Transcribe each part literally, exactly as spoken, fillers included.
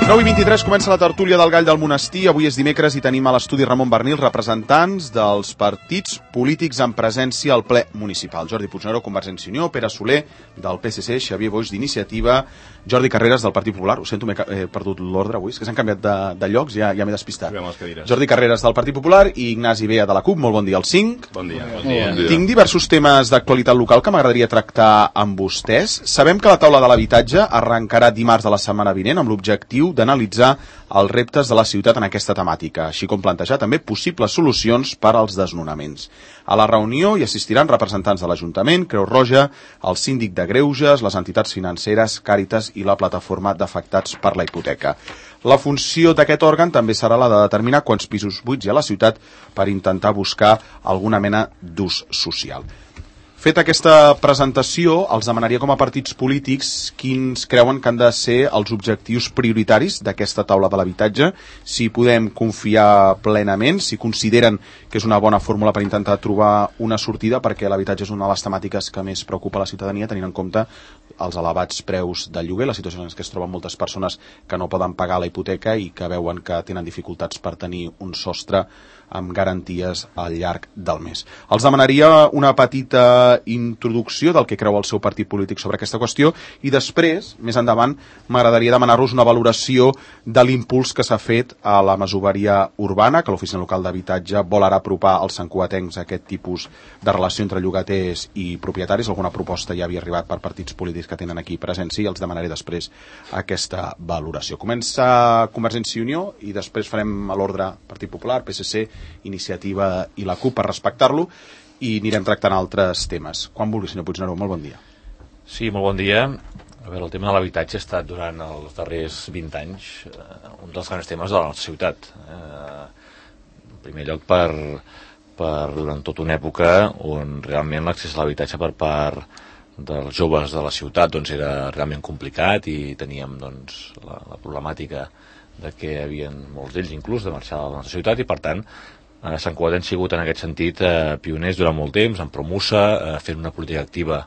nou i vint-i-tres comença la tertúlia del Gall del Monestir. Avui és dimecres i tenim a l'estudi Ramon Bernil, representants dels partits polítics en presència al ple municipal. Jordi Puigneró, Convergència i Unió, Pere Soler, del P S C, Xavier Boix, d'Iniciativa, Jordi Carreras, del Partit Popular. Ho sento, m'he eh, perdut l'ordre avui, és que s'han canviat de, de llocs, ja, ja m'he despistat. Jordi Carreras, del Partit Popular, i Ignasi Bea, de la CUP. Molt bon dia als cinc. Bon dia. Bon dia. Bon dia. Tinc diversos temes d'actualitat local que m'agradaria tractar amb vostès. Sabem que la taula de l'habitatge arrencarà dimarts de la setmana vinent amb l'objectiu d'analitzar els reptes de la ciutat en aquesta temàtica, així com plantejar també possibles solucions per als desnonaments. A la reunió hi assistiran representants de l'Ajuntament, Creu Roja, el síndic de Greuges, les entitats financeres, Càritas i la plataforma d'afectats per la hipoteca. La funció d'aquest òrgan també serà la de determinar quants pisos buits hi ha a la ciutat per intentar buscar alguna mena d'ús social. Feta aquesta presentació, els demanaria com a partits polítics quins creuen que han de ser els objectius prioritaris d'aquesta taula de l'habitatge, si podem confiar plenament, si consideren que és una bona fórmula per intentar trobar una sortida, perquè l'habitatge és una de les temàtiques que més preocupa la ciutadania, tenint en compte els elevats preus del lloguer, la situació en què es troben moltes persones que no poden pagar la hipoteca i que veuen que tenen dificultats per tenir un sostre amb garanties al llarg del mes. Els demanaria una petita introducció del que creu el seu partit polític sobre aquesta qüestió i després, més endavant, m'agradaria demanar-los una valoració de l'impuls que s'ha fet a la masoveria urbana, que l'Oficina Local d'Habitatge vol ara apropar als santcugatencs a aquest tipus de relació entre llogaters i propietaris. Alguna proposta ja havia arribat per partits polítics que tenen aquí presència i els demanaré després aquesta valoració. Comença Convergència i Unió i després farem a l'ordre Partit Popular, P S C, Iniciativa i la CUP per respectar-lo i anirem tractant altres temes. Quan vulgui, senyor Puigneró, molt bon dia. Sí, molt bon dia. A veure, el tema de l'habitatge ha estat durant els darrers vint anys eh, un dels grans temes de la nostra ciutat. Eh, en primer lloc per, per durant tota una època on realment l'accés a l'habitatge per part dels joves de la ciutat doncs, era realment complicat i teníem doncs, la, la problemàtica de que hi havia molts d'ells inclús de marxar de la nostra ciutat i per tant a Sant Cugat han sigut en aquest sentit eh, pioners durant molt temps, en Promusa, eh, fent una política activa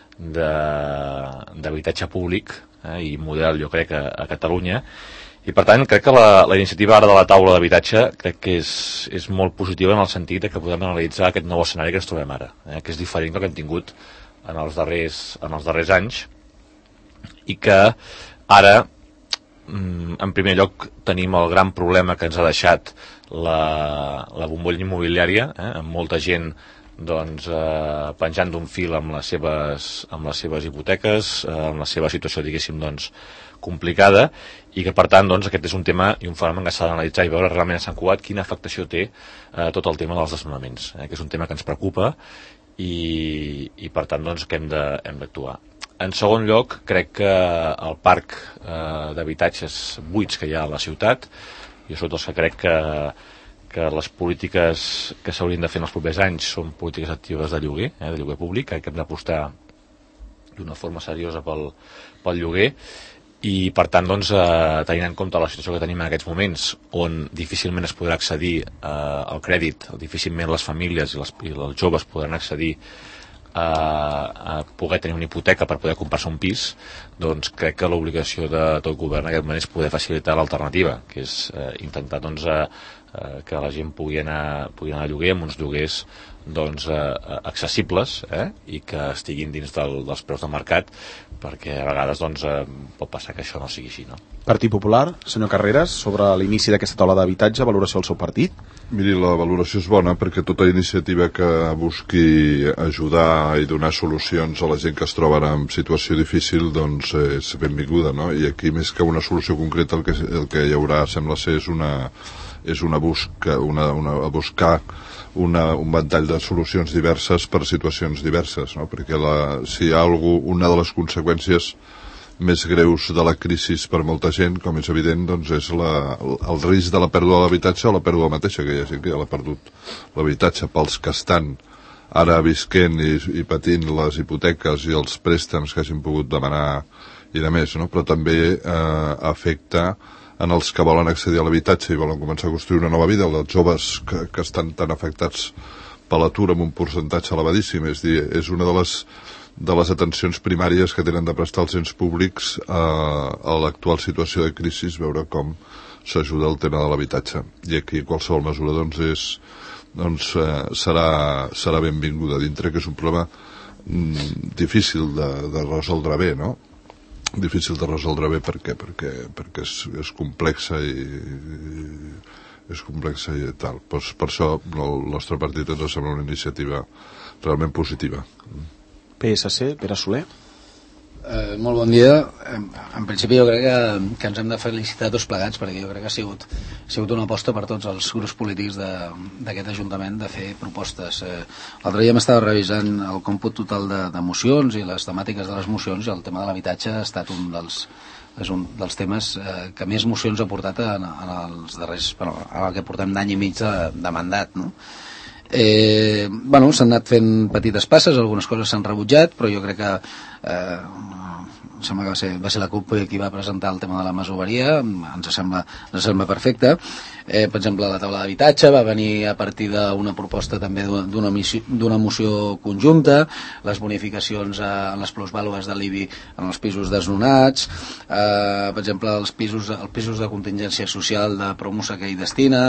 d'habitatge públic eh, i model, jo crec, a, a Catalunya. I per tant, crec que la, la iniciativa ara de la taula d'habitatge crec que és, és molt positiva en el sentit de que podem analitzar aquest nou escenari que ens trobem ara, eh, que és diferent del que hem tingut en els darrers, en els darrers anys i que ara, en primer lloc, tenim el gran problema que ens ha deixat la, la bombolla immobiliària, eh, amb molta gent doncs, eh, penjant d'un fil amb les seves, amb les seves hipoteques, eh, amb la seva situació, diguéssim, doncs, complicada, i que per tant doncs, aquest és un tema i un fenomen que s'ha d'analitzar i veure realment a Sant Cugat quina afectació té eh, tot el tema dels desnonaments, eh, que és un tema que ens preocupa i, i per tant doncs, que hem de, hem d'actuar. En segon lloc, crec que el parc eh, d'habitatges buits que hi ha a la ciutat, i sobretot els que crec que, que les polítiques que s'haurien de fer en els propers anys són polítiques actives de lloguer, eh, de lloguer públic, crec que hem d'apostar d'una forma seriosa pel, pel lloguer, i per tant, doncs, eh, tenint en compte la situació que tenim en aquests moments, on difícilment es podrà accedir eh, al crèdit, difícilment les famílies i, les, i els joves podran accedir A, a poder tenir una hipoteca per poder comprar-se un pis, doncs crec que l'obligació de tot govern en aquest moment és poder facilitar l'alternativa, que és eh, intentar doncs, eh, que la gent pugui anar, pugui anar a lloguer amb uns lloguers doncs, eh, accessibles eh, i que estiguin dins del, dels preus de mercat, perquè a vegades doncs, eh, pot passar que això no sigui així, no? Partit Popular, senyor Carreras, sobre l'inici d'aquesta taula d'habitatge, valoració del seu partit? Miri, la valoració és bona perquè tota iniciativa que busqui ajudar i donar solucions a la gent que es troben en situació difícil doncs és benvinguda, no? I aquí més que una solució concreta el que, el que hi haurà sembla ser és una, és una busca, una, una, buscar una, un ventall de solucions diverses per situacions diverses, no? Perquè la, si hi ha algú, una de les conseqüències més greus de la crisi per molta gent, com és evident, doncs és la, el risc de la pèrdua de l'habitatge o la pèrdua mateixa, que hi ha gent que ja l'ha perdut l'habitatge pels que estan ara visquent i, i patint les hipoteques i els préstecs que hagin pogut demanar i de més, no? Però també eh, afecta en els que volen accedir a l'habitatge i volen començar a construir una nova vida, els joves que, que estan tan afectats per l'atur amb un percentatge elevadíssim, és dir, és una de les de les atencions primàries que tenen de prestar els ens públics a, a l'actual situació de crisi, veure com s'ajuda el tema de l'habitatge. I aquí qualsevol mesura doncs, és, doncs, eh, serà, serà benvinguda dintre, que és un problema mm, difícil de, de resoldre bé, no? Difícil de resoldre bé perquè, perquè, perquè és, és complexa i, i és complexa i tal. Per, per això el nostre partit ens sembla una iniciativa realment positiva. P S C, Pere Soler. Eh, molt bon dia. En, en principi jo crec que, que ens hem de felicitar tots plegats, perquè jo crec que ha sigut, ha sigut una aposta per tots els grups polítics d'aquest Ajuntament de fer propostes. Eh, L'altre dia m'estava revisant el còmput total de, de mocions i les temàtiques de les mocions, i el tema de l'habitatge ha estat un dels, és un dels temes eh, que més mocions ha portat en, en els darrers, bueno, en el que portem d'any i mig de, de mandat, no? Eh, bueno, s'han anat fent petites passes, algunes coses s'han rebutjat, però jo crec que eh, em sembla que va ser, va ser la CUP qui va presentar el tema de la masoveria, ens sembla, ens sembla perfecte. Eh, per exemple, la taula d'habitatge va venir a partir d'una proposta també d'una d'una moció conjunta, les bonificacions a, en les plusvàlues de l'I B I en els pisos desnonats, eh, per exemple, els pisos, els pisos de contingència social de Promusa que hi destina,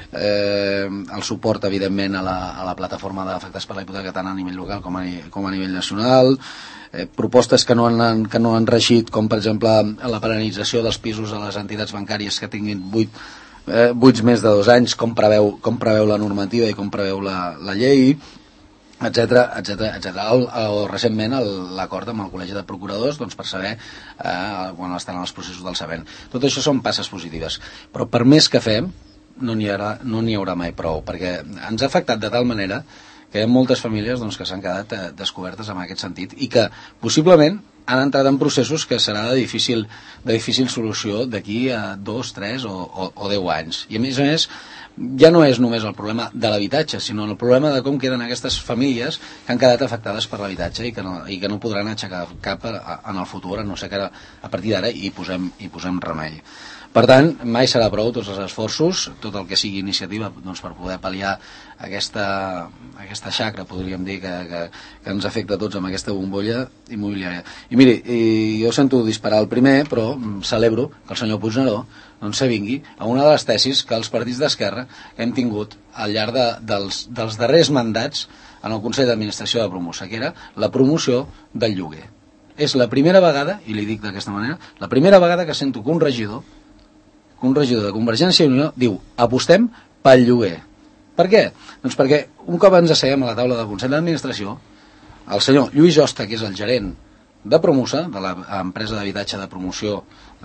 eh, el suport, evidentment, a la, a la plataforma d'afectats per la hipoteca tant a nivell local com a, com a nivell nacional, eh, propostes que no, han, que no han regit, com per exemple la penalització dels pisos a les entitats bancàries que tinguin vuit eh, buits més de dos anys, com preveu, com preveu la normativa i com preveu la, la llei, etcètera, etcètera, etcètera. El, el, recentment l'acord amb el Col·legi de Procuradors, doncs, per saber eh, quan estan en els processos del sabent. Tot això són passes positives, però per més que fem no n'hi haurà, no n'hi haurà mai prou, perquè ens ha afectat de tal manera que hi ha moltes famílies, doncs, que s'han quedat eh, descobertes en aquest sentit i que possiblement han entrat en processos que serà de difícil, de difícil solució d'aquí a dos, tres o, o, o deu anys. I a més a més, ja no és només el problema de l'habitatge, sinó el problema de com queden aquestes famílies que han quedat afectades per l'habitatge i, que no, i que no podran aixecar cap a, a, en el futur, a no ser que a, a partir d'ara hi posem, hi posem remei. Per tant, mai serà prou tots els esforços, tot el que sigui iniciativa, doncs, per poder pal·liar aquesta, aquesta xacra, podríem dir, que, que, que ens afecta a tots amb aquesta bombolla immobiliària. I miri, i jo sento disparar el primer, però celebro que el senyor Puigneró doncs s'avingui a una de les tesis que els partits d'esquerra que hem tingut al llarg de, dels, dels darrers mandats en el Consell d'Administració de Promusa, que era la promoció del lloguer. És la primera vegada, i li dic d'aquesta manera, la primera vegada que sento que un regidor que un regidor de Convergència i Unió diu apostem pel lloguer. Per què? Doncs perquè un cop ens asseiem a la taula del Consell d'Administració, el senyor Lluís Josta, que és el gerent de Promusa, de l'empresa d'habitatge de promoció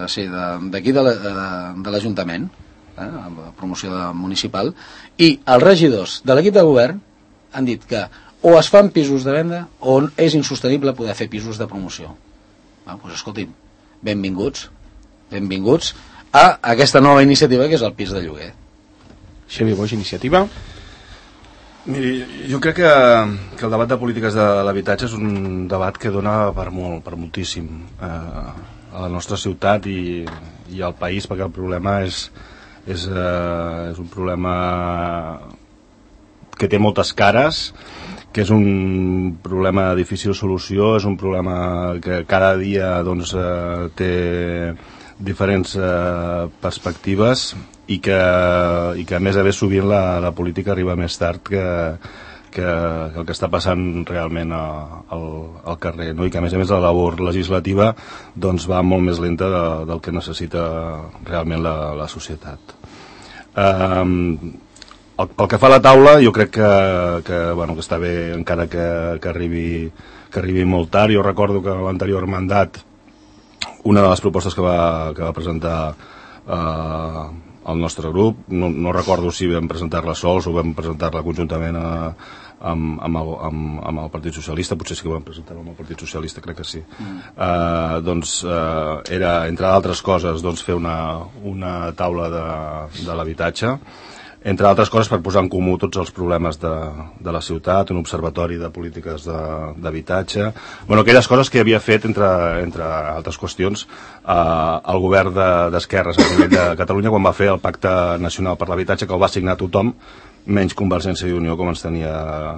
d'aquí de, de, de l'Ajuntament, eh, la promoció de municipal, i els regidors de l'equip de govern han dit que o es fan pisos de venda o és insostenible poder fer pisos de promoció. Ah, doncs escolti'm, benvinguts, benvinguts a aquesta nova iniciativa que és el pis de lloguer. Xavier Boix, iniciativa. Miri, jo crec que, que el debat de polítiques de l'habitatge és un debat que dona per molt, per moltíssim eh, a la nostra ciutat i, i al país, perquè el problema és, és, eh, és un problema que té moltes cares, que és un problema de difícil solució, és un problema que cada dia doncs, eh, té diferents eh, perspectives i que, i que a més a més sovint la, la política arriba més tard que, que, que el que està passant realment a, al, al carrer, no? I que a més a més la labor legislativa doncs, va molt més lenta de, del que necessita realment la, la societat. Eh, el, pel que fa a la taula, jo crec que, que, bueno, que està bé encara que, que, arribi, que arribi molt tard. Jo recordo que a l'anterior mandat una de les propostes que va, que va presentar eh, el nostre grup, no, no recordo si vam presentar-la sols o vam presentar-la conjuntament a, amb, amb, el, amb, amb el Partit Socialista, potser sí que vam presentar-la amb el Partit Socialista, crec que sí. Mm. Eh, doncs eh, era, entre d'altres coses, doncs, fer una, una taula de, de l'habitatge, entre altres coses per posar en comú tots els problemes de, de la ciutat, un observatori de polítiques d'habitatge, bueno, aquelles coses que havia fet, entre, entre altres qüestions, eh, el govern d'esquerres de, a nivell de Catalunya quan va fer el Pacte Nacional per l'Habitatge, que el va signar tothom, menys Convergència i Unió, com ens tenia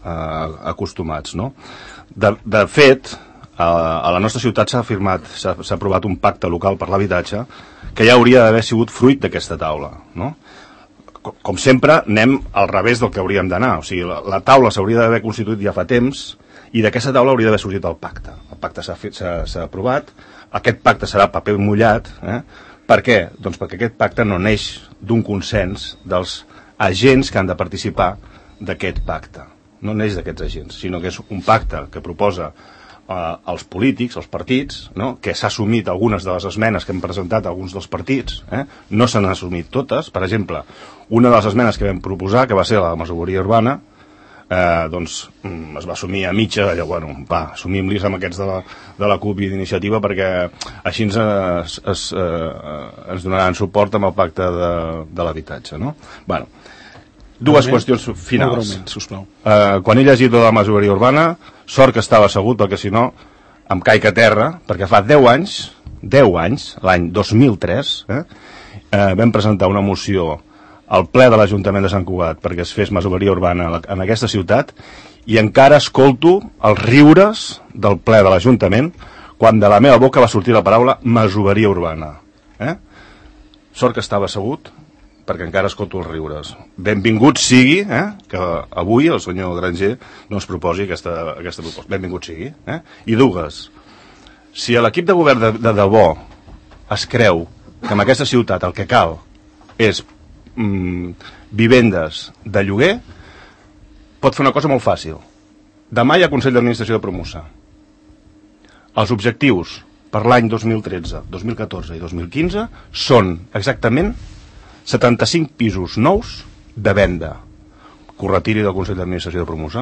eh, acostumats, no? De, de fet, a, a la nostra ciutat s'ha firmat, s'ha aprovat un pacte local per l'habitatge que ja hauria d'haver sigut fruit d'aquesta taula, no? Com, com sempre, anem al revés del que hauríem d'anar. O sigui, la, la taula s'hauria d'haver constituït ja fa temps i d'aquesta taula hauria d'haver sorgit el pacte. El pacte s'ha aprovat, aquest pacte serà paper mullat, eh? Per què? Doncs perquè aquest pacte no neix d'un consens dels agents que han de participar d'aquest pacte. No neix d'aquests agents, sinó que és un pacte que proposa eh, els polítics, els partits, no? Que s'ha assumit algunes de les esmenes que hem presentat alguns dels partits, eh? No s'han assumit totes. Per exemple, una de les esmenes que vam proposar, que va ser la masoveria urbana, eh, doncs es va assumir a mitja, allò, bueno, va, assumim-los amb aquests de la, de la CUP i d'iniciativa perquè així ens, es, es, eh, ens donaran suport amb el pacte de, de l'habitatge, no? Bueno, dues qüestions finals. Sisplau. Eh, quan he llegit la masoveria urbana, sort que estava assegut, perquè si no em caic a terra, perquè fa deu anys, deu anys, l'any dos mil tres, eh, eh, vam presentar una moció al ple de l'Ajuntament de Sant Cugat perquè es fes masoveria urbana en aquesta ciutat i encara escolto els riures del ple de l'Ajuntament quan de la meva boca va sortir la paraula masoveria urbana. Eh? Sort que estava assegut perquè encara escolto els riures. Benvingut sigui eh, que avui el senyor Granger no ens proposi aquesta, aquesta proposta. Benvingut sigui. Eh? I dues, si l'equip de govern de, de debò es creu que en aquesta ciutat el que cal és mm, vivendes de lloguer, pot fer una cosa molt fàcil. Demà hi ha Consell d'Administració de Promusa. Els objectius per l'any dos mil tretze, dos mil catorze i dos mil quinze són exactament setanta-cinc pisos nous de venda. Que ho retiri del Consell d'Administració de Promusa.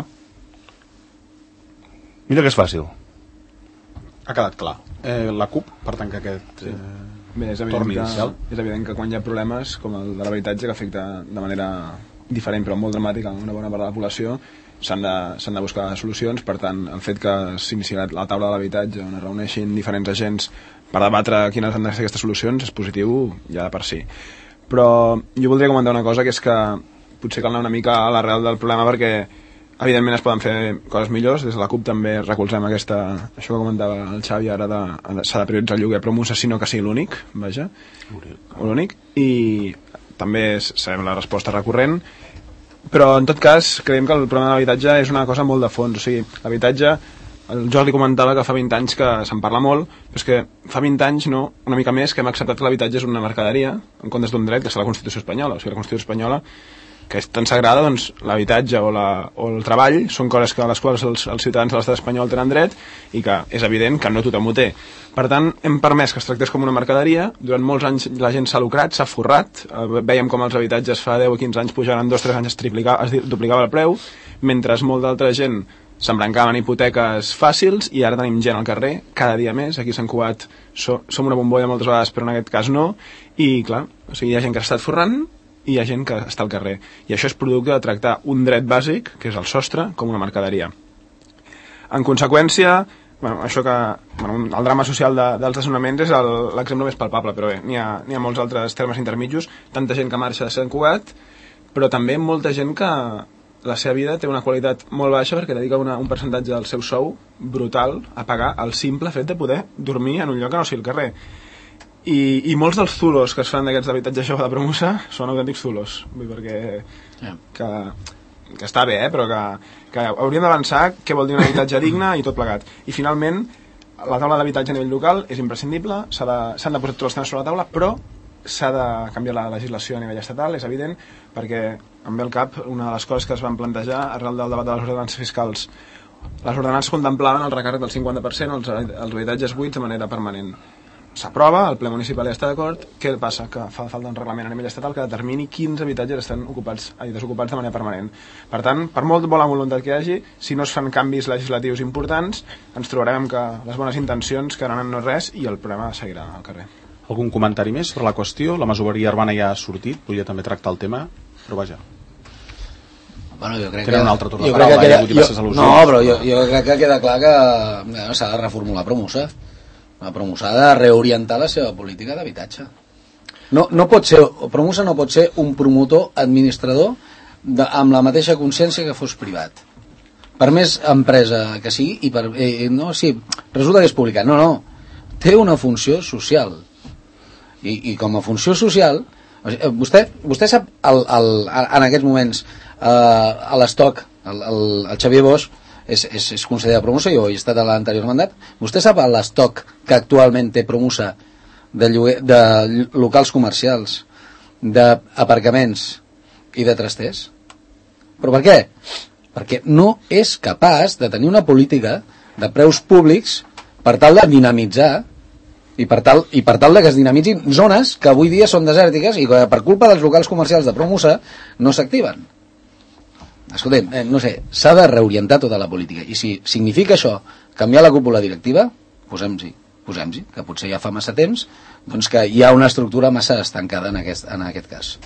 Mira que és fàcil. Ha quedat clar. Eh, la CUP, per tant, que aquest... Eh... Bé, és evident, que, és evident que quan hi ha problemes com el de l'habitatge que afecta de manera diferent però molt dramàtica a una bona part de la població s'han de, s'han de buscar solucions. Per tant, el fet que s'inici la taula de l'habitatge on es reuneixin diferents agents per debatre quines han de ser aquestes solucions és positiu ja de per si. Però jo voldria comentar una cosa, que és que potser cal anar una mica a l'arrel del problema perquè evidentment es poden fer coses millors. Des de la CUP també recolzem aquesta, això que comentava el Xavi ara, de, s'ha de prioritzar el lloguer Promusa, sinó que sigui l'únic, vaja, l'únic, i també sabem la resposta recurrent, però en tot cas creiem que el problema de l'habitatge és una cosa molt de fons. O sigui, l'habitatge, el Jordi comentava que fa vint anys que se'n parla molt, però és que fa vint anys, no, una mica més, que hem acceptat que l'habitatge és una mercaderia en comptes d'un dret, que és la Constitució espanyola. O sigui, la Constitució espanyola, que és tan sagrada, doncs l'habitatge o, la, o el treball són coses que a les quals els, els ciutadans de l'estat espanyol tenen dret i que és evident que no tothom ho té. Per tant, hem permès que es tractés com una mercaderia. Durant molts anys la gent s'ha lucrat, s'ha forrat. Vèiem com els habitatges fa deu o quinze anys pujaven, en dos o tres anys es, triplicava, es duplicava el preu, mentre molt d'altra gent s'embrancaven hipoteques fàcils i ara tenim gent al carrer, cada dia més. Aquí a Sant Cugat so, som una bombolla moltes vegades, però en aquest cas no. I clar, o sigui, hi ha gent que s'ha estat forrant i hi ha gent que està al carrer. I això és producte de tractar un dret bàsic, que és el sostre, com una mercaderia. En conseqüència, bueno, això que, bueno, el drama social de, dels desnonaments és l'exemple més palpable, però bé, n'hi ha, n'hi ha molts altres termes intermitjos, tanta gent que marxa de Sant Cugat, però també molta gent que la seva vida té una qualitat molt baixa perquè dedica una, un percentatge del seu sou brutal a pagar el simple fet de poder dormir en un lloc que no sigui el carrer. I, i molts dels zulos que es fan d'aquests habitatges jove de Promusa són autèntics zulos. Vull dir, perquè yeah. que, que està bé, eh? Però que, que hauríem d'avançar què vol dir un habitatge digne i tot plegat. I finalment, la taula d'habitatge a nivell local és imprescindible, s'han de posar tots els temes sobre la taula, però s'ha de canviar la legislació a nivell estatal, és evident, perquè em ve al cap una de les coses que es van plantejar arrel del debat de les ordenances fiscals. Les ordenances contemplaven el recàrrec del cinquanta per cent als, als habitatges buits de manera permanent. S'aprova, el ple municipal ja està d'acord. Què passa? Que fa falta un reglament a nivell estatal que determini quins habitatges estan ocupats, ai, desocupats de manera permanent. Per tant, per molt bona voluntat que hi hagi, si no es fan canvis legislatius importants, ens trobarem que les bones intencions quedaran en no res i el problema seguirà al carrer. Algun comentari més sobre la qüestió? La masoveria urbana ja ha sortit, volia també tractar el tema, però vaja. Bueno, jo crec Tenen que... un altre torn de jo paraula, crec que hi ha hagut diverses al·lusions. No, però jo, jo crec que queda clar que eh, s'ha de reformular Promusa. La Promusa ha de reorientar la seva política d'habitatge. No, no pot ser, Promusa no pot ser un promotor administrador de, amb la mateixa consciència que fos privat. per més empresa que sigui, i per, eh, no, sí, resulta que és pública. No, no, té una funció social. I, i com a funció social, o sigui, vostè, vostè sap el, el, en aquests moments eh, a l'estoc, el, el, el Xavier Bosch és, és, és conseller de Promusa, jo he estat a l'anterior mandat. Vostè sap l'estoc que actualment té Promusa de, lloguer, de locals comercials, d'aparcaments i de trasters? Però per què? Perquè no és capaç de tenir una política de preus públics per tal de dinamitzar i per tal, i per tal de que es dinamitzin zones que avui dia són desèrtiques i que per culpa dels locals comercials de Promusa no s'activen. Escoltem, eh, no sé, s'ha de reorientar tota la política, i si significa això canviar la cúpula directiva, posem-hi, posem-hi, que potser ja fa massa temps, doncs que hi ha una estructura massa estancada en aquest, en aquest cas.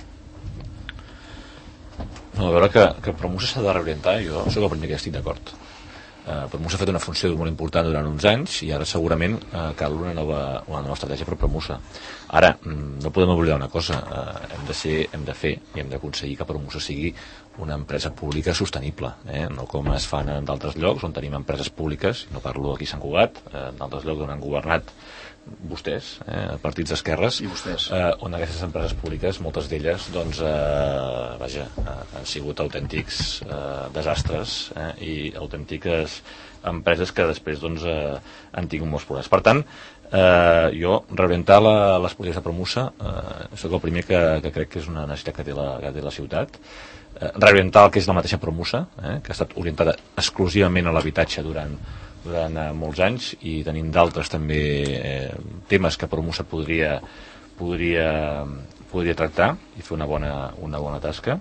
No, a veure que, que Promusa s'ha de reorientar, jo soc el primer que estic d'acord. Uh, Promusa ha fet una funció molt important durant uns anys i ara segurament uh, cal una nova, una nova estratègia per Promusa. Ara, no podem oblidar una cosa, uh, hem de ser, hem de fer i hem d'aconseguir que Promusa sigui una empresa pública sostenible, eh? No com es fan en d'altres llocs on tenim empreses públiques, no parlo aquí a Sant Cugat, eh, en d'altres llocs on han governat vostès, eh, partits d'esquerres, eh, on aquestes empreses públiques, moltes d'elles, doncs, eh, vaja, eh, han sigut autèntics eh, desastres eh, i autèntiques empreses que després doncs, eh, han tingut molts problemes. Per tant, eh, jo, reorientar la, les polítiques de Promusa, eh, soc el primer que, que crec que és una necessitat que té la, que té la ciutat. Eh, reorientar el que és la mateixa Promusa, eh, que ha estat orientada exclusivament a l'habitatge durant durant eh, molts anys, i tenim d'altres també eh, temes que Promusa podria, podria, podria tractar i fer una bona, una bona tasca.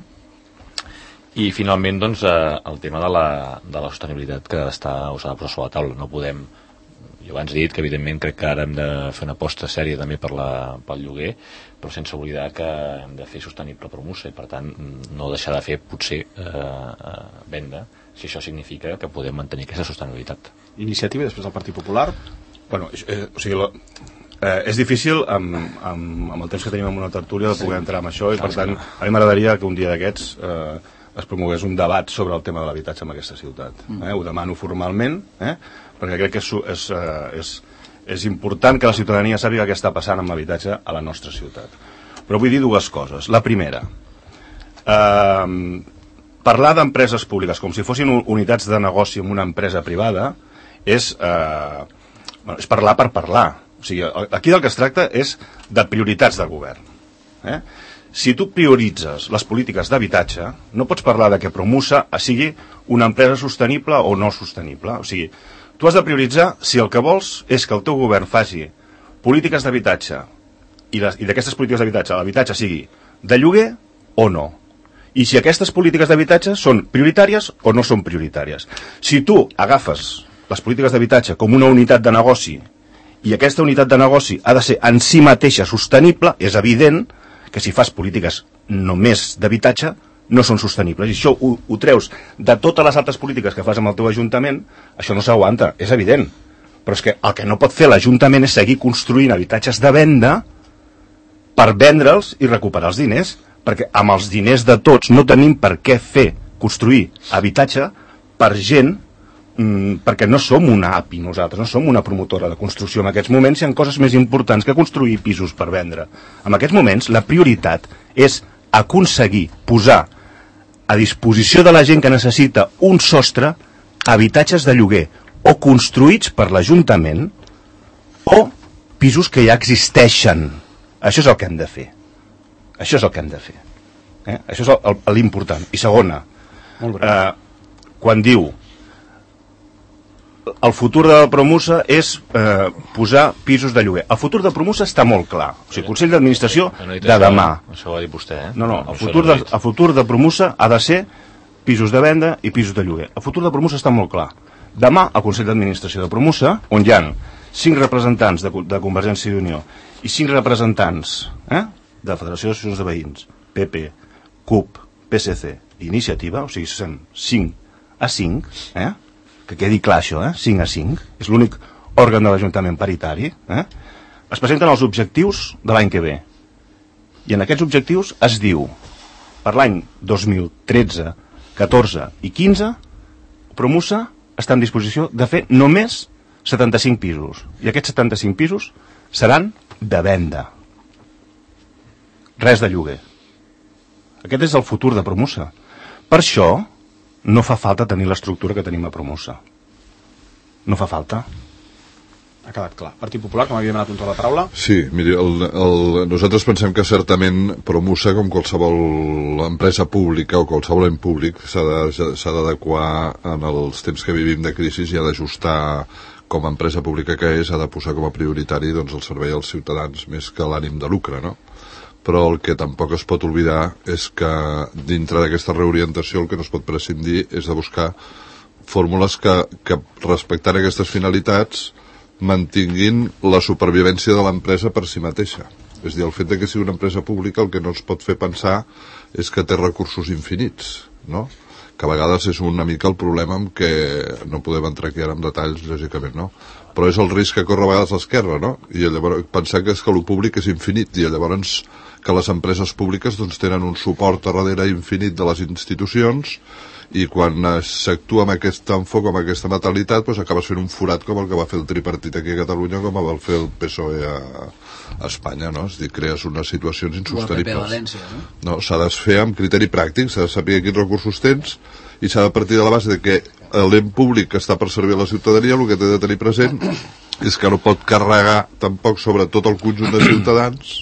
I finalment doncs, eh, el tema de la, de la sostenibilitat que està s'ha de posar sobre la taula. No podem, jo abans he dit que evidentment crec que ara hem de fer una aposta sèria també per la, pel lloguer, però sense oblidar que hem de fer sostenible Promusa i per tant no deixar de fer potser eh, eh, venda, si això significa que podem mantenir aquesta sostenibilitat. Iniciativa i després el Partit Popular. Bueno, eh, o sigui, la, eh, és difícil amb, amb, amb el temps que tenim en una tertúlia de poder entrar en això, i per tant a mi m'agradaria que un dia d'aquests eh, es promogués un debat sobre el tema de l'habitatge en aquesta ciutat. Eh? Ho demano formalment, eh? perquè crec que és, és, és, és important que la ciutadania sàpiga què està passant amb l'habitatge a la nostra ciutat. Però vull dir dues coses. La primera, eh, parlar d'empreses públiques com si fossin unitats de negoci en una empresa privada és, eh, bueno, és parlar per parlar. O sigui, aquí del que es tracta és de prioritats del govern. Eh? Si tu prioritzes les polítiques d'habitatge, no pots parlar de que Promusa sigui una empresa sostenible o no sostenible. O sigui, tu has de prioritzar si el que vols és que el teu govern faci polítiques d'habitatge i, les, i d'aquestes polítiques d'habitatge l'habitatge sigui de lloguer o no. I si aquestes polítiques d'habitatge són prioritàries o no són prioritàries. Si tu agafes les polítiques d'habitatge com una unitat de negoci i aquesta unitat de negoci ha de ser en si mateixa sostenible, és evident que si fas polítiques només d'habitatge no són sostenibles. I això ho, ho treus de totes les altres polítiques que fas amb el teu ajuntament, això no s'aguanta, és evident. Però és que el que no pot fer l'Ajuntament és seguir construint habitatges de venda per vendre'ls i recuperar els diners, perquè amb els diners de tots no tenim per què fer construir habitatge per gent, mmm, perquè no som una A P I nosaltres, no som una promotora de construcció. En aquests moments hi ha coses més importants que construir pisos per vendre. En aquests moments la prioritat és aconseguir posar a disposició de la gent que necessita un sostre habitatges de lloguer o construïts per l'Ajuntament o pisos que ja existeixen. Això és el que hem de fer. Això és el que hem de fer. Eh? Això és l'important. I segona, eh, quan diu el futur de la Promusa és eh, posar pisos de lloguer. El futur de Promusa està molt clar. O sigui, Consell d'Administració de demà. Això ho ha dit vostè, eh? No, no, el futur de, el futur de Promusa ha de ser pisos de venda i pisos de lloguer. El futur de Promusa està molt clar. Demà, al Consell d'Administració de Promusa, on hi ha cinc representants de, de Convergència i Unió i cinc representants eh, de Federació d'Associacions de Veïns, P P, C U P, P S C i Iniciativa, o sigui, són cinc a cinc, eh? Que quedi clar això, eh? cinc a cinc, és l'únic òrgan de l'Ajuntament paritari, eh? Es presenten els objectius de l'any que ve. I en aquests objectius es diu, per l'any dos mil tretze, catorze i quinze, Promusa està en disposició de fer només setanta-cinc pisos. I aquests setanta-cinc pisos seran de venda. Res de lloguer. Aquest és el futur de Promusa. Per això no fa falta tenir l'estructura que tenim a Promusa. No fa falta. Ha quedat clar. Partit Popular, que m'havia demanat un torn de paraula. Sí, miri, el, el, nosaltres pensem que certament Promusa, com qualsevol empresa pública o qualsevol en públic, s'ha d'adequar en els temps que vivim de crisi i ha d'ajustar, com a empresa pública que és, ha de posar com a prioritari doncs, el servei als ciutadans més que l'ànim de lucre, no? Però el que tampoc es pot oblidar és que dintre d'aquesta reorientació el que no es pot prescindir és de buscar fórmules que, que respectant aquestes finalitats mantinguin la supervivència de l'empresa per si mateixa. És a dir, el fet de que sigui una empresa pública el que no ens pot fer pensar és que té recursos infinits, no? Que a vegades és una mica el problema amb què no podem entrar aquí ara en detalls, lògicament, no? Però és el risc que corre a vegades l'esquerra, no? I llavors pensar que és que el públic és infinit i llavors que les empreses públiques doncs, tenen un suport a darrere infinit de les institucions i quan s'actua amb aquest enfoc, amb aquesta mentalitat, doncs acabes fent un forat com el que va fer el tripartit aquí a Catalunya, com el va fer el P S O E a, a Espanya, no? És a dir, crees unes situacions insostenibles. O el P P a València, no? No, s'ha de fer amb criteri pràctic, s'ha de saber quins recursos tens i s'ha de partir de la base de que l'ent públic que està per servir a la ciutadania el que té de tenir present és que no pot carregar tampoc sobre tot el conjunt de ciutadans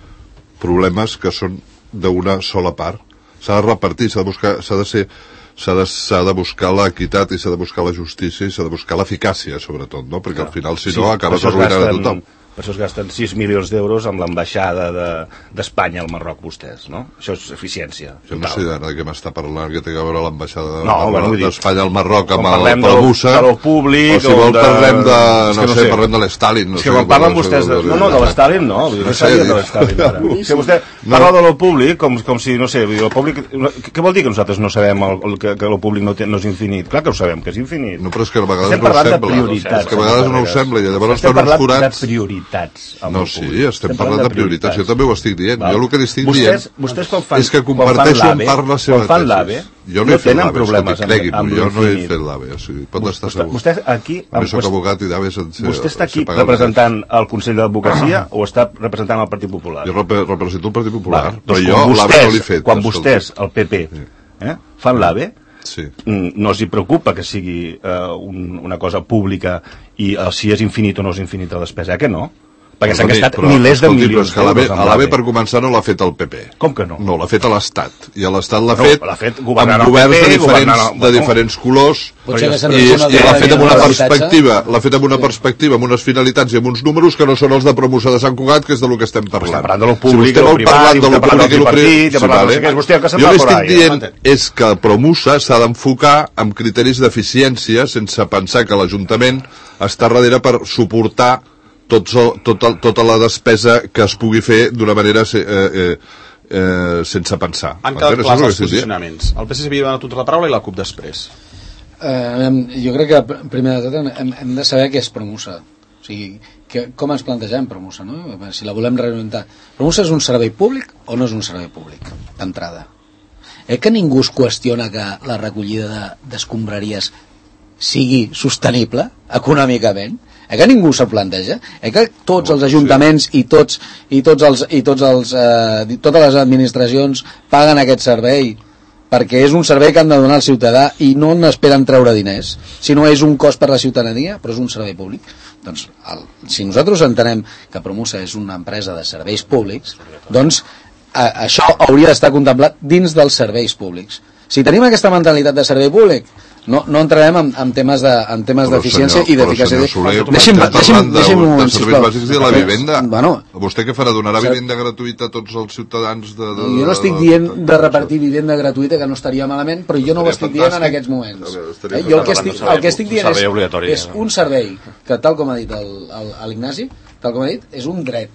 problemes que són d'una sola part. S'ha de repartir, s'ha de buscar, s'ha de ser s'ha de, s'ha de buscar l'equitat i s'ha de buscar la justícia i s'ha de buscar l'eficàcia, sobretot, no? Perquè al final, si no, acabes arruïnant a tothom. Per això es gasten sis milions d'euros amb l'ambaixada d'Espanya de, al Marroc, vostès, no? Això és eficiència. Jo no sé de què m'està parlant, que té a veure l'ambaixada no, bueno, d'Espanya al Marroc amb el Promusa, de lo públic, o si vol de... parlem de, no, no sé, sé, parlem de l'Stalin. No és que sé, quan parlen vostès... De... No, no, de l'Stalin no, no sé, de l'Stalin ara. Que vostè parla de lo públic com, com si, no sé, el públic... Què vol dir que nosaltres no sabem el, el, que, que lo públic no, té, no és infinit? Clar que ho sabem, que és infinit. No, però és que a vegades no ho sembla. És que a vegades no ho sembla i llavors estem parlant de prioritats. No, sí, estem, estem parlant de prioritats. Jo també ho estic dient. Val. Jo el que li estic vostès, dient vostès quan fan, és que comparteixo en part la seva quan fan l'AVE, jo no, no he fet tenen l'AVE, problemes escolti, cregui-m'ho, amb, amb jo no he l'infinit. fet l'AVE, o sigui, pot estar vostè, segur. Vostè aquí... A més soc abogat i d'AVE sense... Vostè està aquí representant el Consell d'Advocacia o està representant el Partit Popular? Jo represento el Partit Popular, Va, però doncs jo l'AVE no l'he fet. Quan vostès, el P P, eh, fan l'AVE, sí. no els hi preocupa que sigui eh, un, una cosa pública i eh, si és infinit o no és infinit la despesa, eh, que no? Perquè s'han gastat però, milers de escolti, milions d'euros amb l'AVE. Per començar no l'ha fet el P P. Com que no? No, l'ha fet a l'Estat. I a l'Estat l'ha no, fet, fet amb governs de diferents, de diferents colors i, i l'ha fet amb una perspectiva l'ha fet amb una perspectiva, amb unes finalitats i amb uns números que no són els de Promusa de Sant Cugat, que és de lo que estem parlant. Estem parlant de lo públic, si de lo privat, de lo públic i lo privat, sí, vale. Jo l'estic dient és que Promusa s'ha d'enfocar amb criteris d'eficiència sense pensar que l'Ajuntament està darrere per suportar Tot, tot, tota la despesa que es pugui fer d'una manera eh, eh, eh, sense pensar. Han quedat clars els posicionaments. El P S C havia donat tota la paraula i la CUP després. Eh, jo crec que primer de tot hem, hem de saber què és Promusa. O sigui, que, com ens plantegem Promusa, no? Si la volem reorientar. Promusa és un servei públic o no és un servei públic, d'entrada? Eh que ningú es qüestiona que la recollida d'escombraries sigui sostenible econòmicament? Eh que ningú se'l planteja? Eh que tots els ajuntaments i tots i tots els i tots els eh, totes les administracions paguen aquest servei perquè és un servei que han de donar al ciutadà i no n'esperen treure diners, sinó és un cost per la ciutadania, però és un servei públic. Doncs el, si nosaltres entenem que Promusa és una empresa de serveis públics, doncs a, això hauria d'estar contemplat dins dels serveis públics. Si tenim aquesta mentalitat de servei públic, no, no entrarem en, en temes de, en temes d'eficiència i d'eficàcia. Deixi'm, deixi'm, deixi'm un moment, sisplau. De serveis bàsics de la vivenda. Bueno, vostè què farà? Donarà vivenda gratuïta a tots els ciutadans de... de, de jo no estic dient de repartir vivenda gratuïta, que no estaria malament, però jo no ho estic dient en aquests moments. Eh? Jo el que estic, el que estic dient és, és un servei que, tal com ha dit l'Ignasi, tal com ha dit, és un dret.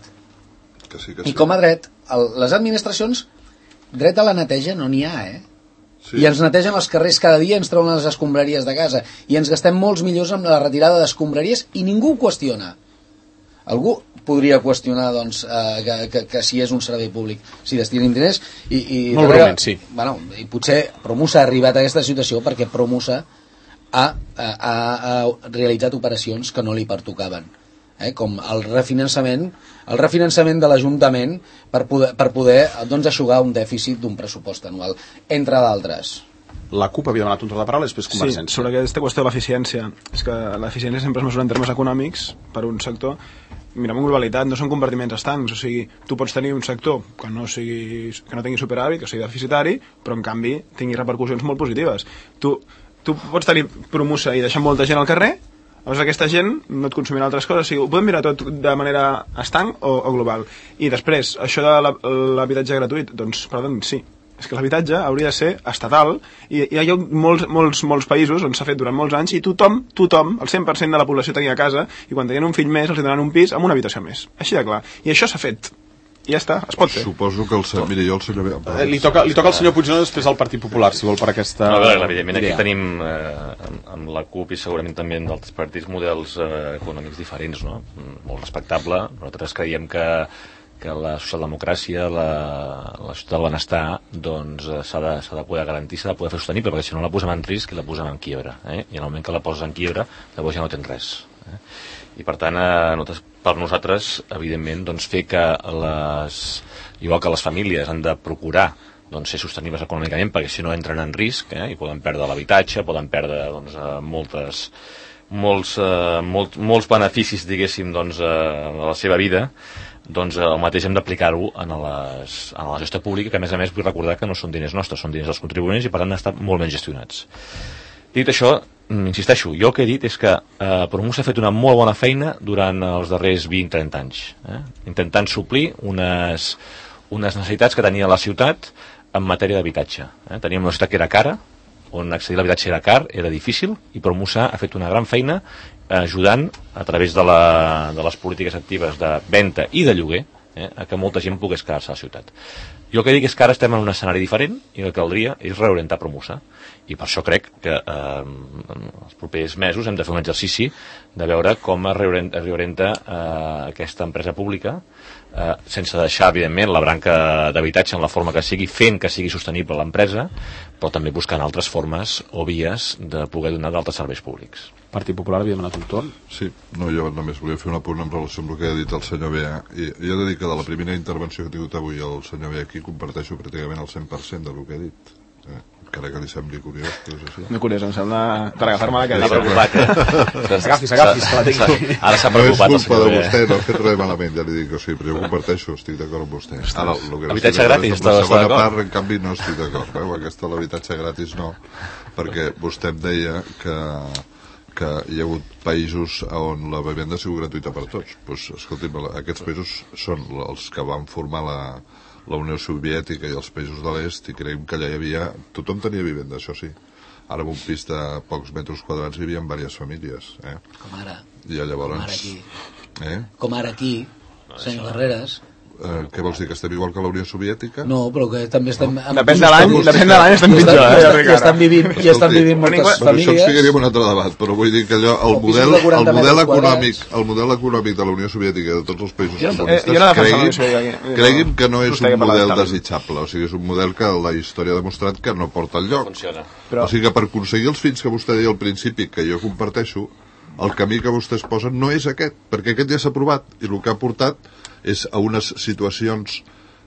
Que sí, que sí. I com a dret, el, les administracions, dret a la neteja no n'hi ha, eh? Sí. I ens netegen els carrers cada dia, ens treuen les escombraries de casa i ens gastem molts milions amb la retirada d'escombraries i ningú ho qüestiona. Algú podria qüestionar doncs, eh, que, que, que si és un servei públic, si destinen diners i, i, molt breument, sí. Bueno, i potser Promusa ha arribat a aquesta situació perquè Promusa ha, ha, ha realitzat operacions que no li pertocaven, eh? Com el refinançament el refinançament de l'Ajuntament per poder, per poder doncs, aixugar un dèficit d'un pressupost anual, entre d'altres. La CUP havia demanat un torn de paraula, després Convergència. Sí, sobre aquesta qüestió de l'eficiència. És que l'eficiència sempre es mesura en termes econòmics per un sector. Mirem en globalitat, no són compartiments estancs, o sigui, tu pots tenir un sector que no, sigui, que no tingui superàvit, que sigui deficitari, però en canvi tingui repercussions molt positives. Tu, tu pots tenir promussa i deixar molta gent al carrer, llavors aquesta gent no et consumirà altres coses, o sigui, ho podem mirar tot de manera estanc o, o global. I després, això de l'habitatge gratuït, doncs, perdó, sí, és que l'habitatge hauria de ser estatal i hi ha molts, molts, molts països on s'ha fet durant molts anys i tothom, tothom, el cent per cent de la població tenia casa i quan tenien un fill més els donaran un pis amb una habitació més. Així de clar. I això s'ha fet. I ja està, es pot fer. Suposo que el senyor... Mira, jo el senyor... Eh, li, toca, li toca al senyor Puigdemont després al Partit Popular, si vol, per aquesta... No, a veure, evidentment aquí tenim eh, amb la CUP i segurament també en d'altres partits models eh, econòmics diferents, no? Molt respectable. Nosaltres creiem que que la socialdemocràcia, la, la societat del benestar, doncs s'ha de, s'ha de poder garantir, s'ha de poder fer sostenible, perquè si no la posem en risc i la posem en quiebra, eh? I en el moment que la poses en quiebra, llavors ja no tens res. Eh? I per tant, eh, nosaltres, per nosaltres, evidentment, doncs fer que les, igual que les famílies han de procurar doncs, ser sostenibles econòmicament, perquè si no entren en risc, eh? I poden perdre l'habitatge, poden perdre doncs, moltes, molts, eh, molt, molts beneficis, diguéssim, doncs, eh, de la seva vida, doncs el mateix hem d'aplicar-ho en, les, en la gestió pública, que a més a més vull recordar que no són diners nostres, són diners dels contribuents i per tant han estat molt ben gestionats. Dit això, insisteixo, jo el que he dit és que eh, Promus ha fet una molt bona feina durant els darrers vint a trenta anys, eh? Intentant suplir unes, unes necessitats que tenia la ciutat en matèria d'habitatge. Eh? Teníem una ciutat que era cara, on accedir a l'habitatge era car, era difícil, i Promus ha fet una gran feina ajudant a través de, la, de les polítiques actives de venda i de lloguer eh, a que molta gent pogués quedar-se a la ciutat. Jo el que dic és que ara estem en un escenari diferent i el que caldria és reorientar Promusa, i per això crec que eh, en els propers mesos hem de fer un exercici de veure com es reorienta, reorienta eh, aquesta empresa pública, eh, sense deixar evidentment la branca d'habitatge en la forma que sigui, fent que sigui sostenible l'empresa, però també buscant altres formes o vies de poder donar d'altres serveis públics. Partit Popular havia demanat un torn? Sí, no, jo només volia fer un apunt en relació amb el que ha dit el senyor Bea. I jo he de dir que de la primera intervenció que ha tingut avui el senyor Bea aquí comparteixo pràcticament el cent per cent del que ha dit. Eh? Encara que li sembli curiós, que és així. No curiós, em sembla per agafar-me la S'ha cadira. preocupat, eh? S'agafi, s'agafi, que la tinc aquí. Ara s'ha No és preocupat el culpa senyor de Bea. vostè, no ha fet res malament, ja li dic, o sigui, però jo comparteixo, estic d'acord amb vostè. Ara, el que Habitatge estic gratis, és amb la està segona d'acord? part, en canvi, no estic d'acord. Veu? Aquesta de l'habitatge gratis no, perquè vostè em deia que que hi ha hagut països on la vivenda ha sigut gratuïta per tots. Pues, escolti'm, aquests països són els que van formar la, la Unió Soviètica i els països de l'est, i creiem que allà hi havia... Tothom tenia vivenda, això sí. Ara en un pis de pocs metres quadrats hi havia diverses famílies. Eh? Com ara. I llavors... Com ara aquí. Eh? Com ara aquí, senyor Carreras. Eh, què vols dir, que estem igual que la Unió Soviètica? No, però que també estem... No. Depèn de l'any, depèn de l'any estem pitjor, eh? I estan vivint, i estan vivint moltes Bueno, això famílies. ens ficaria en un altre debat, però vull dir que allò, el O pisos model, de quaranta el model metres econòmic, quadrats. el model econòmic de la Unió Soviètica i de tots els països Jo no- comunistes, eh, jo no defenso la Unió creguin, Soviètica aquí. creguin que no és Vostè que un parla model de Stalin. desitjable, o sigui, és un model que la història ha demostrat que no porta enlloc. Funciona. Però- O sigui que per aconseguir els fins que vostè deia al principi, que jo comparteixo, el camí que vostès posen no és aquest, perquè aquest ja s'ha provat, i el que ha portat és a unes situacions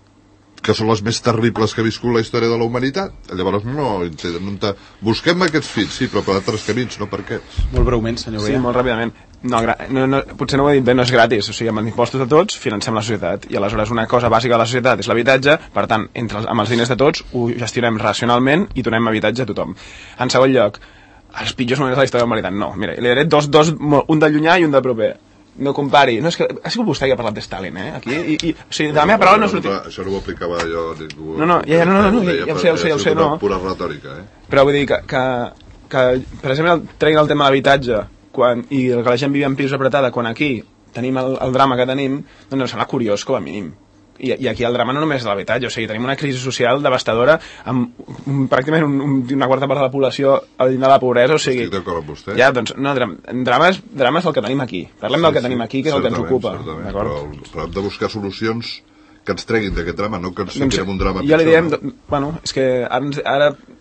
que són les més terribles que ha viscut la història de la humanitat. Llavors no, no te... busquem aquests fins, sí, però per altres camins, no per aquests. Molt breument, senyor Sí, Bea. molt ràpidament. No, gra- no, no, potser no ho he dit bé, no és gratis. O sigui, amb els impostos de tots financem la societat. I aleshores una cosa bàsica de la societat és l'habitatge, per tant, entre els, amb els diners de tots ho gestionem racionalment i donem habitatge a tothom. En segon lloc, els pitjors moments de la història de la humanitat. No, mira, li diré dos, dos, un de llunyà i un de proper. No compari. No, és que ha sigut vostè que ha parlat de Stalin, eh? Aquí, i, i, o sigui, de la meva paraula no ha sortit... Això no ho aplicava jo a ningú. No, no, ja, ja, no, no, no, ja, ja ho sé, ja ho sé, ja ho sé, no. Pura retòrica, eh? Però vull dir que, que, que per exemple, treguin el tema de l'habitatge quan, i que la gent vivia en pisos apretada, quan aquí tenim el, el drama que tenim, doncs em sembla curiós com a mínim. I, i aquí el drama no només és l'habitatge, o sigui, tenim una crisi social devastadora amb un, pràcticament un, un, una quarta part de la població al llindar de la pobresa, o sigui... Estic d'acord amb vostè. Ja, doncs, no, dram, drama, és, drama és el que tenim aquí. Parlem del que tenim aquí, que és el que ens ocupa. Certament, D'acord? però, però hem de buscar solucions que ens treguin d'aquest drama, no que ens Doncs, fiquem un drama ja li pitjor. diem, no? bueno, és que ara, ens- ara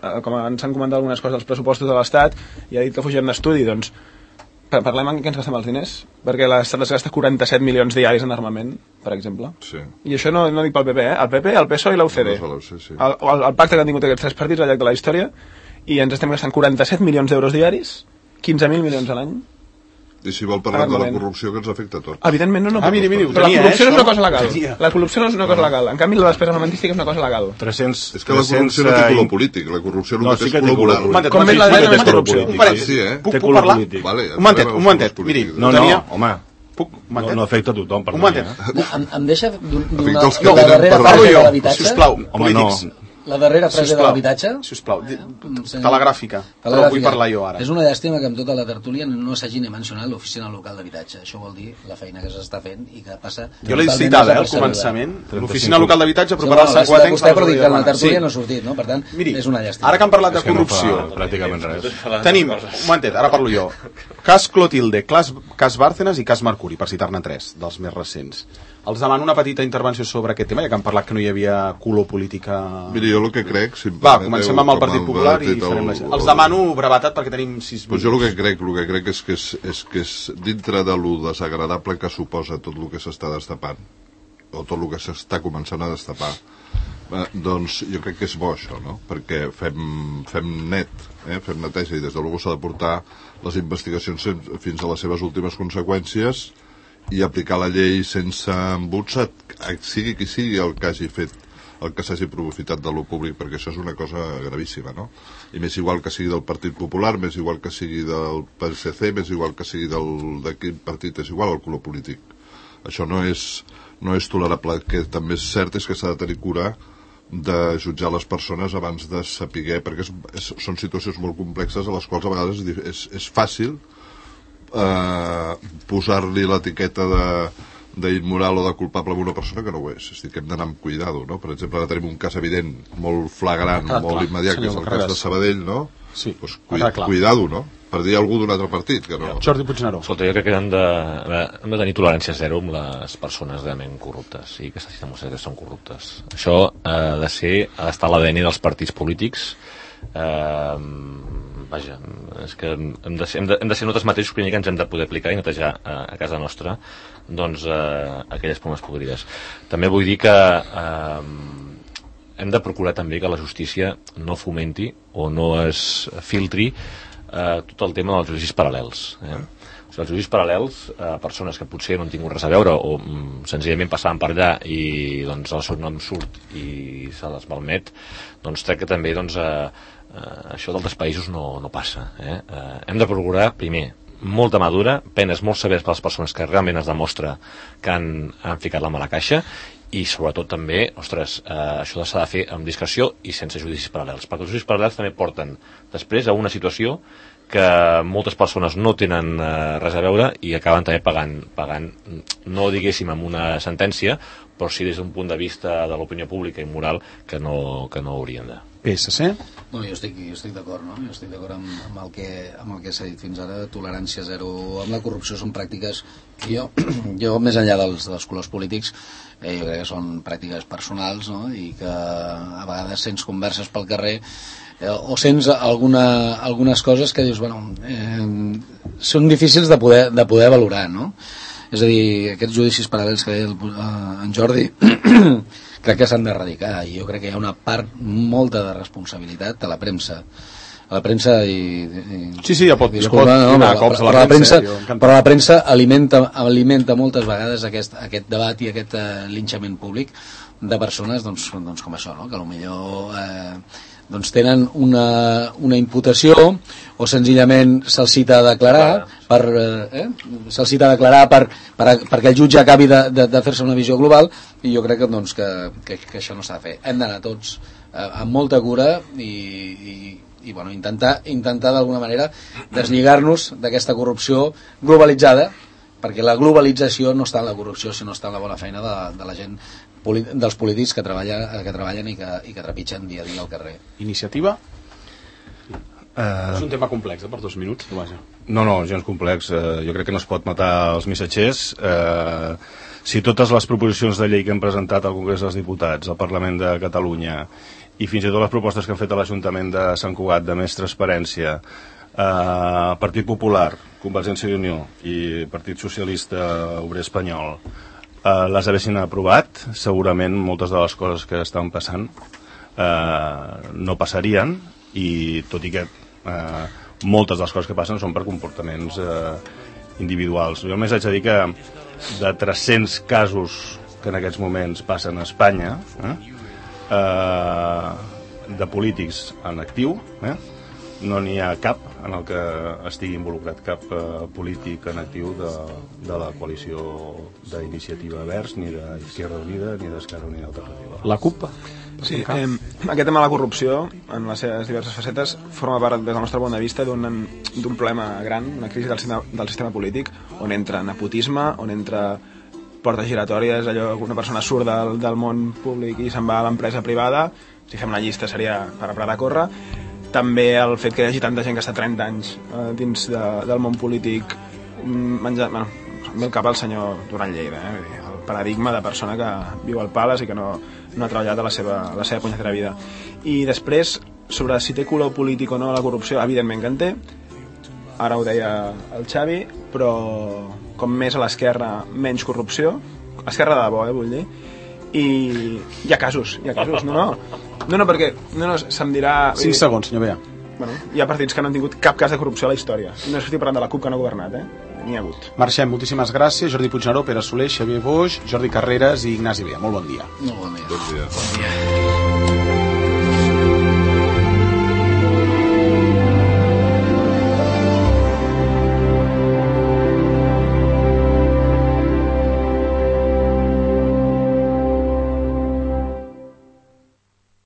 com ens han comentat algunes coses dels pressupostos de l'Estat, i ha dit que fugirem d'estudi, doncs parlem en què ens gastem els diners, perquè l'Estat es gasta quaranta-set milions diaris en armament, per exemple. Sí. I això no, no dic pel P P, eh? El P P, el P S O E i l'U C D. No, sí, sí. El, el, el pacte que han tingut aquests tres partits al llarg de la història, i ens estem gastant quaranta-set milions d'euros diaris, quinze mil milions a l'any. I si vol parlar de la corrupció, que ens afecta a tots. Evidentment no, no. Ah, miri, miri, però la corrupció no és una cosa legal. Tenia. La corrupció no és una cosa legal. En canvi, la despesa armamentística és una cosa legal. tres-cents És que la corrupció no té color polític, la corrupció no, no, sí és que té color color moral. polític. Com més la dreta, més corrupció. Un parèntesi, Sí, eh? puc, Té puc color parlar? polític. Vale, Un momentet, un momentet, polítics. miri, No, no, tenia... home, Puc, un no, momentet? no afecta a tothom, Un perdoni. momentet. Eh? Em, em deixa d'un- d'una Afecta els que la tenen darrera per frase Parlo de jo, l'habitatge? sisplau, Home, polítics. no. La darrera frase de Sisplau, l'habitatge? sisplau, di- senyor- telegràfica, però vull parlar jo ara. És una llàstima que amb tota la tertúlia no s'hagi ni mencionat l'oficina local d'habitatge. Això vol dir la feina que s'està fent i que passa... Jo l'he totalment citat, eh, al desapercebuda. començament, l'Oficina Local d'Habitatge Sí, preparar bueno, el l'ha cinquanta citat vostè, però dic que en la anys. tertúlia no ha sortit, no? Per tant, Miri, és una llàstima. ara que han parlat de És que no corrupció, fa pràcticament res. tenim, un momentet, ara parlo jo, cas Clotilde, cas, cas Bárcenas i cas Mercuri, per citar-ne tres, dels més recents. Els demano una petita intervenció sobre aquest tema, ja que han parlat que no hi havia color política... Miri, jo el que crec... Si em Va, permeteu, comencem amb el com Partit el Popular i partit, farem la... el- Els demano brevetat perquè tenim sis Pues jo el que crec, el que crec és que és, és que és dintre de lo desagradable que suposa tot el que s'està destapant, o tot el que s'està començant a destapar, eh, doncs jo crec que és bo això, no? Perquè fem, fem net, eh? fem neteja, i des de luego s'ha de portar les investigacions fins a les seves últimes conseqüències i aplicar la llei sense embuts, sigui qui sigui el que hagi fet, el que s'hagi aprofitat de lo públic, perquè això és una cosa gravíssima, no? I més igual que sigui del Partit Popular, més igual que sigui del P S C, més igual que sigui del, de quin partit, és igual el color polític. Això no és, no és tolerable. El que també és cert és que s'ha de tenir cura de jutjar les persones abans de saber, perquè és, és, són situacions molt complexes a les quals a vegades és, és, és fàcil eh, posar-li l'etiqueta de d'immoral o de culpable a una persona que no ho és. És a dir, que hem d'anar amb cuidado, no? Per exemple, ara tenim un cas evident, molt flagrant, Ah, molt clar, immediat, que és senyor el cas de Carreras. Sabadell, no? Sí, pues, ah, cui, clar. cuidado, no? Per dir algú d'un altre partit, que no... Jordi Puigneró. Escolta, jo crec que hem de, hem de tenir tolerància zero amb les persones realment corruptes i que s'hagin demostrat que són corruptes. Això ha de ser, ha d'estar a l'A D N dels partits polítics. Eh, vaja, és que hem de ser, hem de, hem de ser nosaltres mateixos primer que ens hem de poder aplicar i netejar a, a casa nostra doncs eh, aquelles pomes podrides. També vull dir que eh, hem de procurar també que la justícia no fomenti o no es filtri eh, tot el tema dels judicis paral·lels. Eh? O sigui, els judicis paral·lels a eh, persones que potser no han tingut res a veure o mm, senzillament passaven per allà i doncs el seu nom surt i se les malmet, doncs crec que també doncs, eh, eh, això d'altres països no, no passa. Eh? Eh, hem de procurar, primer, molta madura, penes molt severes per les persones que realment es demostra que han, han ficat la mà a la caixa, i sobretot també, ostres, eh, això s'ha de fer amb discreció i sense judicis paral·lels, perquè els judicis paral·lels també porten després a una situació que moltes persones no tenen eh, res a veure i acaben també pagant, pagant, no diguéssim amb una sentència, però sí des d'un punt de vista de l'opinió pública i moral que no, que no haurien de. P S C? No, jo estic, jo estic d'acord, no? Jo estic d'acord amb, amb el que, amb el que s'ha dit fins ara. Tolerància zero amb la corrupció són pràctiques que jo, jo més enllà dels, dels colors polítics, eh, jo crec que són pràctiques personals, no? I que a vegades sents converses pel carrer eh, o sents alguna, algunes coses que dius, bueno, eh, són difícils de poder, de poder valorar, no? És a dir, aquests judicis paral·lels que deia el, eh, en Jordi crec que s'han d'erradicar, i jo crec que hi ha una part molta de responsabilitat a la premsa a la premsa i, i Sí, sí, ja pot, disculpa, ja pot donar no, cops a però, la la premsa, premsa, eh, però la premsa alimenta, alimenta moltes vegades aquest, aquest debat i aquest uh, linxament públic de persones doncs, doncs com això, no? Que potser eh, doncs tenen una, una imputació o senzillament se'ls cita a declarar per, eh, se'ls cita a declarar per, per, perquè el jutge acabi de, de, de fer-se una visió global, i jo crec que, doncs, que, que, que això no s'ha de fer. Hem d'anar tots eh, amb molta cura i, i, i bueno, intentar, intentar d'alguna manera deslligar-nos d'aquesta corrupció globalitzada, perquè la globalització no està en la corrupció, sinó està en la bona feina de, de la gent, dels polítics que treballen, que treballen i, que, i que trepitgen dia a dia al carrer. Iniciativa? Uh, És un tema complex, eh, per dos minuts. Vaja. No, no, gens complex. Uh, jo crec que no es pot matar els missatgers. Uh, si totes les proposicions de llei que hem presentat al Congrés dels Diputats, al Parlament de Catalunya, i fins i tot les propostes que han fet a l'Ajuntament de Sant Cugat de més transparència, eh, Partit Popular, Convergència i Unió i Partit Socialista Obrer Espanyol, eh, les haguessin aprovat, segurament moltes de les coses que estan passant eh, no passarien, i tot i que eh, moltes de les coses que passen són per comportaments eh, individuals. Jo només haig de dir que de tres-cents casos que en aquests moments passen a Espanya, eh, eh, de polítics en actiu, eh, no n'hi ha cap en el que estigui involucrat cap eh, polític en actiu de, de la coalició d'Iniciativa Verds, ni d'Izquierda Unida, ni d'Esquerra Unida Alternativa. La CUP? Sí, eh, aquest tema de la corrupció, en les seves diverses facetes, forma part, des del nostre punt de vista, d'un problema gran, una crisi del sistema, del sistema polític, on entra nepotisme, on entra portes giratòries, allò que una persona surt del, del món públic i se'n va a l'empresa privada. Si fem una llista seria per a parar de córrer. També el fet que hi hagi tanta gent que està trenta anys eh, dins de, del món polític menjant, bueno, ve el cap al senyor Duran Lleida, eh? El paradigma de persona que viu al Pales i que no, no ha treballat a la seva, a la seva punyetera vida. I després, sobre si té color polític o no la corrupció, evidentment que en té, ara ho deia el Xavi, però com més a l'esquerra, menys corrupció, esquerra de debò, eh, vull dir, i hi ha casos, hi ha casos, no, no, no, no perquè no, no, se'm dirà... cinc segons, senyor Bea. Bueno, hi ha partits que no han tingut cap cas de corrupció a la història, no estic parlant de la CUP que no ha governat, eh? N'hi ha hagut. Marxem, moltíssimes gràcies, Jordi Puigneró, Pere Soler, Xavier Boix, Jordi Carreras i Ignasi Bea. Molt bon dia. Molt bon dia. Bon dia. Bon dia.